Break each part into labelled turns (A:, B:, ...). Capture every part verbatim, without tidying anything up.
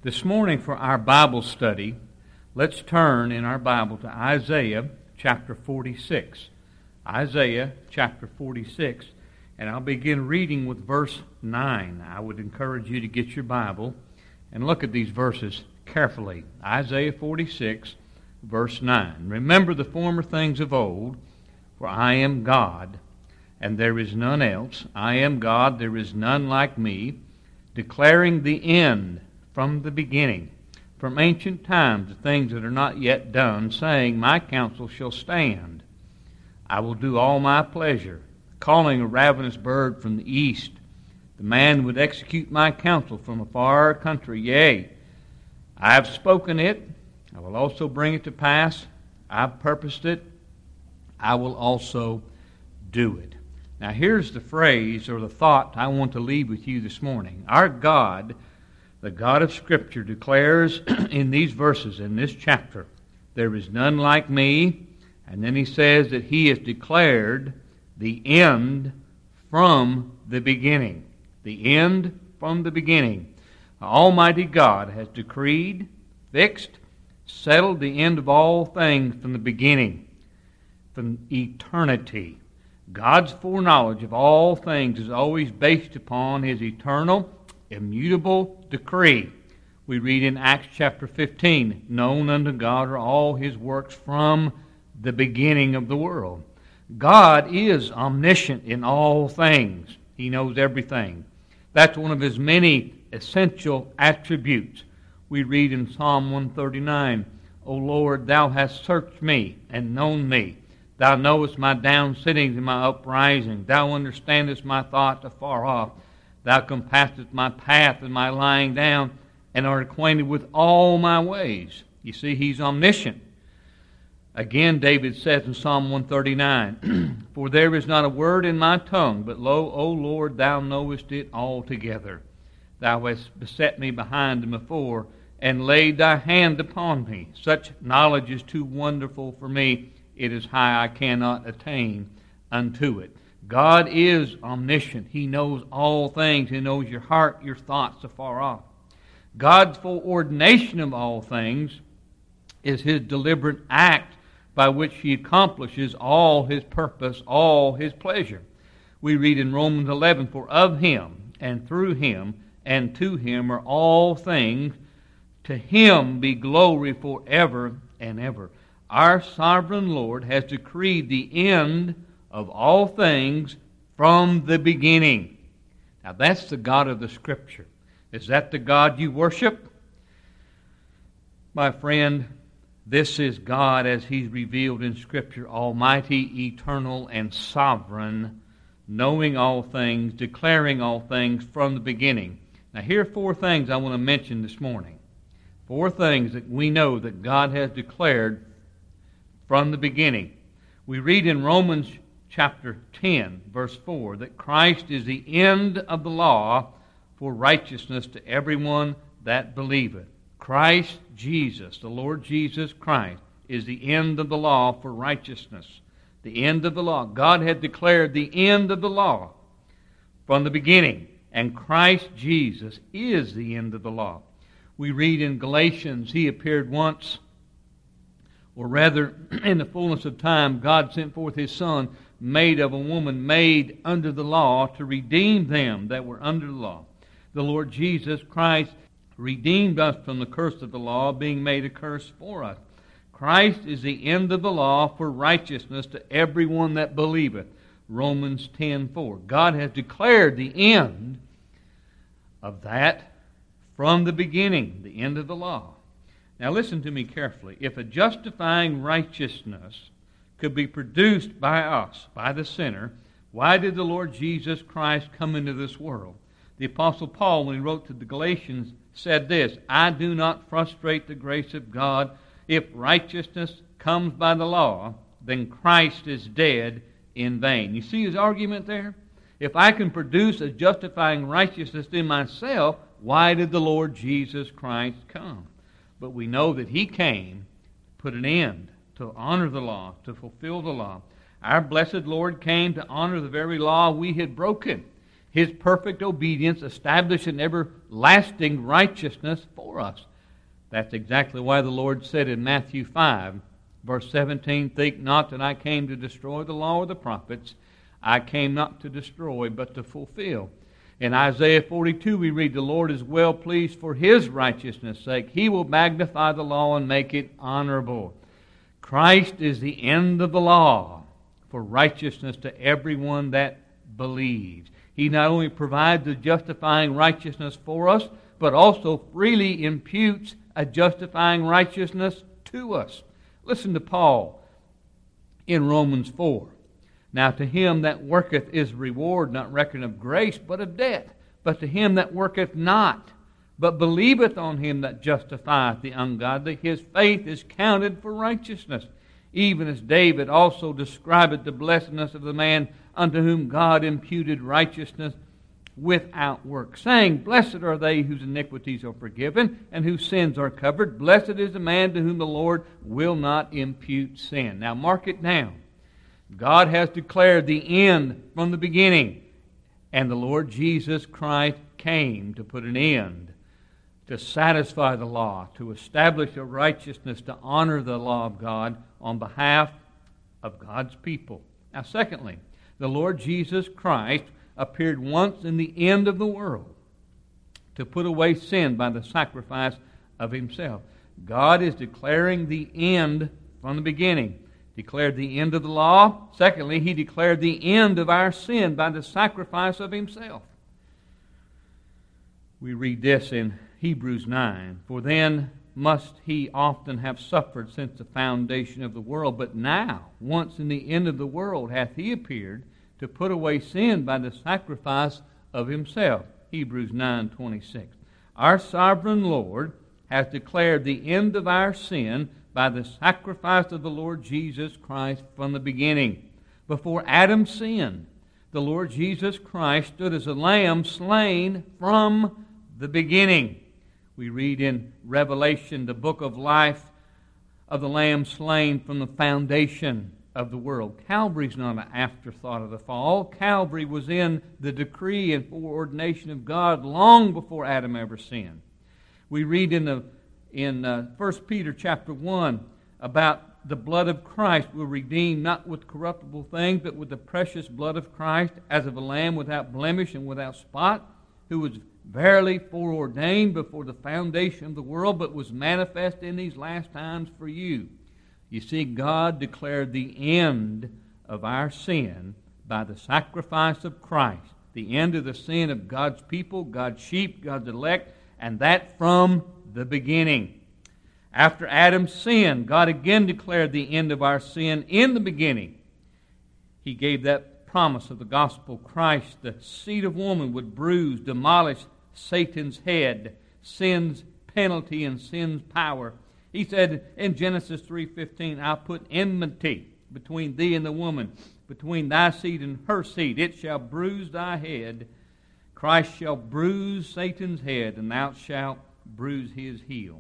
A: This morning for our Bible study, let's turn in our Bible to Isaiah chapter forty-six. Isaiah chapter forty-six, and I'll begin reading with verse nine. I would encourage you to get your Bible and look at these verses carefully. Isaiah forty-six, verse nine. Remember the former things of old, for I am God, and there is none else. I am God, there is none like me, declaring the end from the beginning, from ancient times, the things that are not yet done, saying, My counsel shall stand. I will do all my pleasure, calling a ravenous bird from the east. The man would execute my counsel from a far country. Yea, I have spoken it, I will also bring it to pass. I have purposed it, I will also do it. Now here's the phrase or the thought I want to leave with you this morning. Our God, the God of Scripture, declares in these verses, in this chapter, there is none like me. And then he says that he has declared the end from the beginning. The end from the beginning. Almighty God has decreed, fixed, settled the end of all things from the beginning, from eternity. God's foreknowledge of all things is always based upon His eternal, immutable decree. We read in Acts chapter fifteen, known unto God are all His works from the beginning of the world. God is omniscient in all things. He knows everything. That's one of His many essential attributes. We read in Psalm one thirty-nine, O Lord, Thou hast searched me and known me. Thou knowest my down sittings and my uprising. Thou understandest my thoughts afar off. Thou compassest my path and my lying down, and art acquainted with all my ways. You see, He's omniscient. Again, David says in Psalm one thirty-nine, For there is not a word in my tongue, but lo, O Lord, Thou knowest it altogether. Thou hast beset me behind and before, and laid Thy hand upon me. Such knowledge is too wonderful for me. It is high, I cannot attain unto it. God is omniscient. He knows all things. He knows your heart, your thoughts afar off. God's foreordination of all things is His deliberate act by which He accomplishes all His purpose, all His pleasure. We read in Romans eleven, For of Him, and through Him, and to Him are all things. To Him be glory forever and ever. Our sovereign Lord has decreed the end of all things from the beginning. Now that's the God of the Scripture. Is that the God you worship? My friend, this is God as He's revealed in Scripture, almighty, eternal, and sovereign, knowing all things, declaring all things from the beginning. Now here are four things I want to mention this morning. Four things that we know that God has declared from the beginning. We read in Romans chapter ten, verse four, that Christ is the end of the law for righteousness to everyone that believeth. Christ Jesus, the Lord Jesus Christ, is the end of the law for righteousness. The end of the law. God had declared the end of the law from the beginning, and Christ Jesus is the end of the law. We read in Galatians, He appeared once, or rather, in the fullness of time, God sent forth His Son, made of a woman, made under the law, to redeem them that were under the law. The Lord Jesus Christ redeemed us from the curse of the law, being made a curse for us. Christ is the end of the law for righteousness to everyone that believeth. Romans ten four. God has declared the end of that from the beginning, the end of the law. Now listen to me carefully. If a justifying righteousness could be produced by us, by the sinner, why did the Lord Jesus Christ come into this world? The Apostle Paul, when he wrote to the Galatians, said this, I do not frustrate the grace of God. If righteousness comes by the law, then Christ is dead in vain. You see his argument there? If I can produce a justifying righteousness in myself, why did the Lord Jesus Christ come? But we know that He came to put an end, to honor the law, to fulfill the law. Our blessed Lord came to honor the very law we had broken. His perfect obedience established an everlasting righteousness for for us. That's exactly why the Lord said in Matthew five, verse seventeen, "Think not that I came to destroy the law or the prophets. I came not to destroy, but to fulfill." In Isaiah forty-two we read, "The Lord is well pleased for His righteousness' sake. He will magnify the law and make it honorable." Christ is the end of the law for righteousness to everyone that believes. He not only provides the justifying righteousness for us, but also freely imputes a justifying righteousness to us. Listen to Paul in Romans four. "Now to him that worketh is reward not reckoned of grace, but of debt. But to him that worketh not, but believeth on Him that justifieth the ungodly, his faith is counted for righteousness. Even as David also describeth the blessedness of the man unto whom God imputed righteousness without works, saying, Blessed are they whose iniquities are forgiven, and whose sins are covered. Blessed is the man to whom the Lord will not impute sin." Now mark it down. God has declared the end from the beginning, and the Lord Jesus Christ came to put an end, to satisfy the law, to establish a righteousness, to honor the law of God on behalf of God's people. Now, secondly, the Lord Jesus Christ appeared once in the end of the world to put away sin by the sacrifice of Himself. God is declaring the end from the beginning. Declared the end of the law. Secondly, He declared the end of our sin by the sacrifice of Himself. We read this in Hebrews nine, "For then must He often have suffered since the foundation of the world. But now, once in the end of the world, hath He appeared to put away sin by the sacrifice of Himself." Hebrews nine twenty-six. Our sovereign Lord hath declared the end of our sin by the sacrifice of the Lord Jesus Christ from the beginning. Before Adam sinned, the Lord Jesus Christ stood as a lamb slain from the beginning. We read in Revelation, the book of life of the Lamb slain from the foundation of the world. Calvary's not an afterthought of the fall. Calvary was in the decree and foreordination of God long before Adam ever sinned. We read in the in uh, First Peter chapter one about the blood of Christ will redeem not with corruptible things, but with the precious blood of Christ, as of a lamb without blemish and without spot, who was verily foreordained before the foundation of the world, but was manifest in these last times for you. You see, God declared the end of our sin by the sacrifice of Christ. The end of the sin of God's people, God's sheep, God's elect, and that from the beginning. After Adam's sin, God again declared the end of our sin in the beginning. He gave that promise of the gospel. Christ, the seed of woman, would bruise, demolish Satan's head, sin's penalty and sin's power. He said in Genesis three fifteen, "I'll put enmity between thee and the woman, between thy seed and her seed. It shall bruise thy head. Christ shall bruise Satan's head, and thou shalt bruise his heel."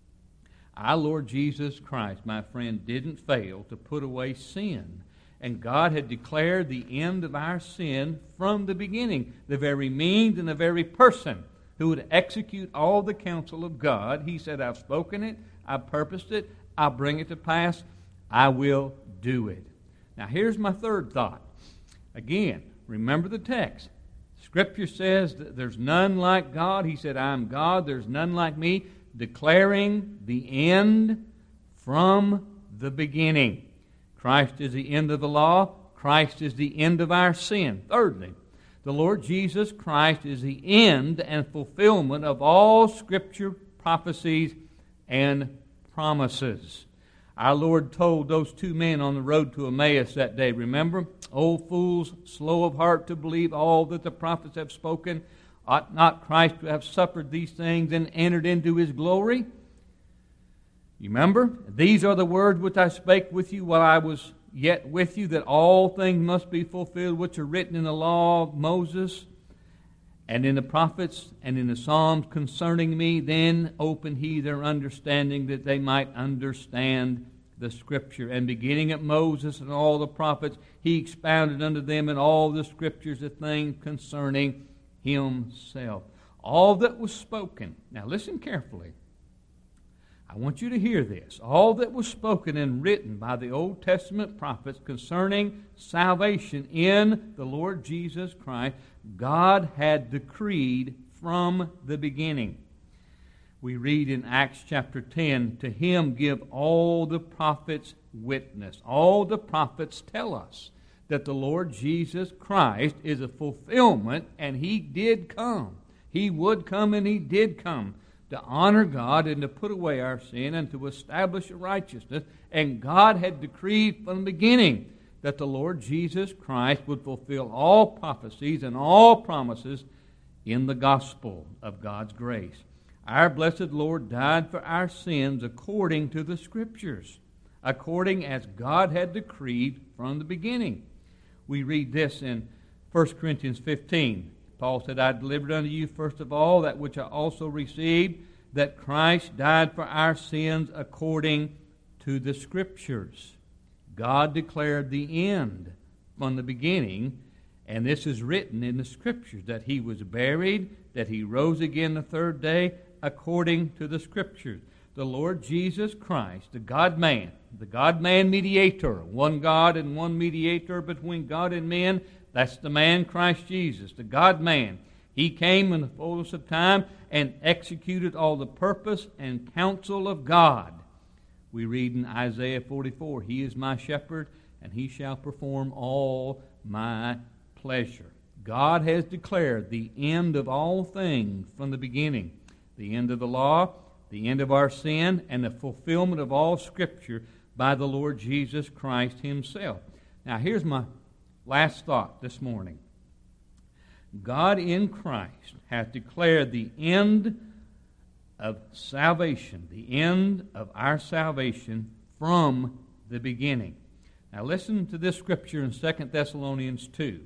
A: Our Lord Jesus Christ, my friend, didn't fail to put away sin. And God had declared the end of our sin from the beginning. The very means and the very person who would execute all the counsel of God. He said, "I've spoken it, I've purposed it, I'll bring it to pass, I will do it." Now here's my third thought. Again, remember the text. Scripture says that there's none like God. He said, "I am God, there's none like me," declaring the end from the beginning. Christ is the end of the law. Christ is the end of our sin. Thirdly, the Lord Jesus Christ is the end and fulfillment of all Scripture prophecies and promises. Our Lord told those two men on the road to Emmaus that day, remember? "O fools, slow of heart to believe all that the prophets have spoken. Ought not Christ to have suffered these things and entered into His glory?" You remember? "These are the words which I spake with you while I was yet with you, that all things must be fulfilled which are written in the law of Moses and in the prophets and in the Psalms concerning me. Then opened He their understanding, that they might understand the Scripture." And beginning at Moses and all the prophets, He expounded unto them in all the Scriptures the things concerning Himself. All that was spoken. Now listen carefully. I want you to hear this. All that was spoken and written by the Old Testament prophets concerning salvation in the Lord Jesus Christ, God had decreed from the beginning. We read in Acts chapter ten, to him give all the prophets witness. All the prophets tell us that the Lord Jesus Christ is a fulfillment, and he did come. He would come, and he did come to honor God and to put away our sin and to establish a righteousness. And God had decreed from the beginning that the Lord Jesus Christ would fulfill all prophecies and all promises in the gospel of God's grace. Our blessed Lord died for our sins according to the Scriptures, according as God had decreed from the beginning. We read this in First Corinthians fifteen. Paul said, I delivered unto you first of all that which I also received, that Christ died for our sins according to the Scriptures. God declared the end from the beginning, and this is written in the Scriptures, that he was buried, that he rose again the third day, according to the Scriptures. The Lord Jesus Christ, the God-man, the God-man mediator, one God and one mediator between God and men. That's the man Christ Jesus, the God-man. He came in the fullness of time and executed all the purpose and counsel of God. We read in Isaiah forty-four, he is my shepherd, and he shall perform all my pleasure. God has declared the end of all things from the beginning. The end of the law, the end of our sin, and the fulfillment of all Scripture by the Lord Jesus Christ himself. Now here's my last thought this morning. God in Christ hath declared the end of salvation, the end of our salvation from the beginning. Now listen to this scripture in Second Thessalonians two.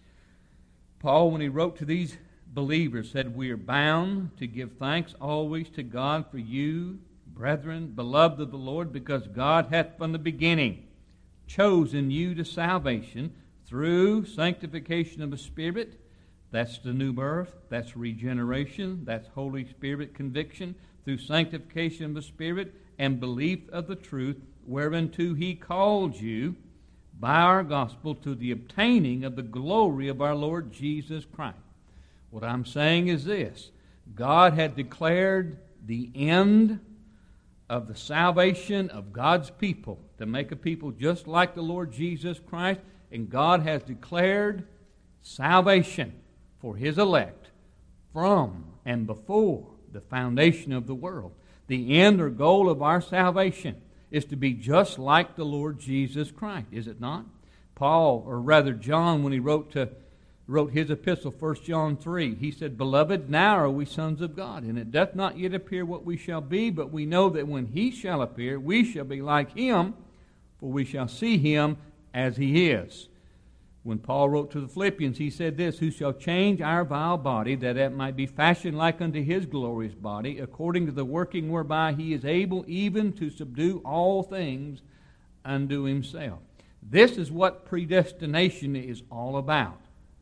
A: Paul, when he wrote to these believers, said, we are bound to give thanks always to God for you, brethren, beloved of the Lord, because God hath from the beginning chosen you to salvation through sanctification of the Spirit. That's the new birth. That's regeneration. That's Holy Spirit conviction. Through sanctification of the Spirit and belief of the truth, whereunto he called you by our gospel to the obtaining of the glory of our Lord Jesus Christ. What I'm saying is this. God had declared the end of the salvation of God's people, to make a people just like the Lord Jesus Christ, and God has declared salvation for his elect from and before the foundation of the world. The end or goal of our salvation is to be just like the Lord Jesus Christ, is it not? Paul, or rather John, when he wrote to wrote his epistle, First John three, he said, Beloved, now are we sons of God, and it doth not yet appear what we shall be, but we know that when he shall appear, we shall be like him, for we shall see him as he is. When Paul wrote to the Philippians, he said this, Who shall change our vile body, that it might be fashioned like unto his glorious body, according to the working whereby he is able even to subdue all things unto himself. This is what predestination is all about.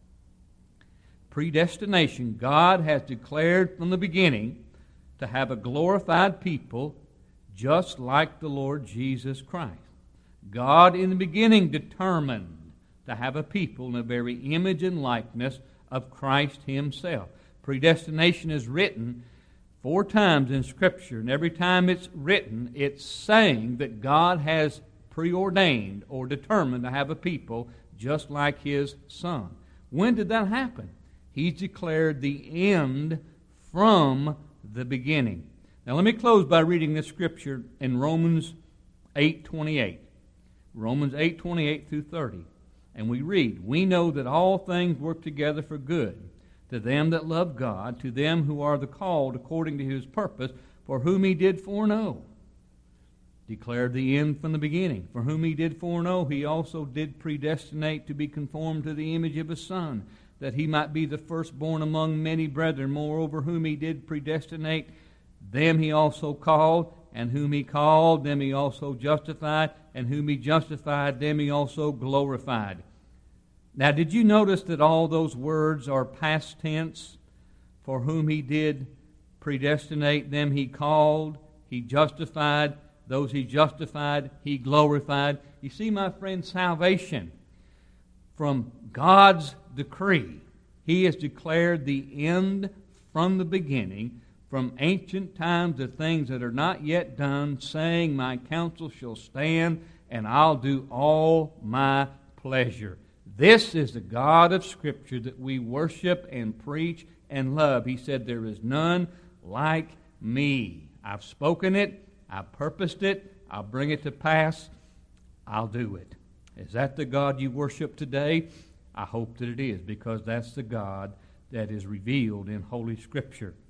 A: Predestination, God has declared from the beginning to have a glorified people just like the Lord Jesus Christ. God in the beginning determined to have a people in the very image and likeness of Christ himself. Predestination is written four times in Scripture, and every time it's written, it's saying that God has preordained or determined to have a people just like his Son. When did that happen? He's declared the end from the beginning. Now let me close by reading this scripture in Romans eight twenty-eight. Romans eight twenty-eight through thirty. And we read, We know that all things work together for good, to them that love God, to them who are the called according to his purpose, for whom he did foreknow. Declared the end from the beginning. For whom he did foreknow, he also did predestinate to be conformed to the image of his Son, that he might be the firstborn among many brethren. Moreover, whom he did predestinate, them he also called, and whom he called, them he also justified, and whom he justified, them he also glorified. Now, did you notice that all those words are past tense? For whom he did predestinate, them he called, He justified. Those He justified, He glorified. You see, my friend, salvation from God's decree. He has declared the end from the beginning, from ancient times, the things that are not yet done, saying, my counsel shall stand, and I'll do all my pleasure. This is the God of Scripture that we worship and preach and love. He said, there is none like me. I've spoken it. I've purposed it. I'll bring it to pass. I'll do it. Is that the God you worship today? I hope that it is, because that's the God that is revealed in Holy Scripture.